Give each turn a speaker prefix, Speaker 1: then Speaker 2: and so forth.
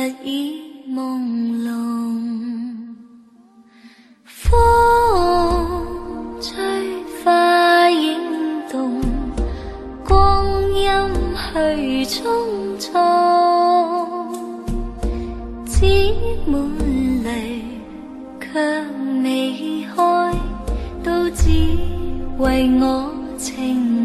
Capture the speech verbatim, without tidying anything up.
Speaker 1: 已朦朧。风吹花影动，光阴去匆匆。枝满梨却未开，都只为我情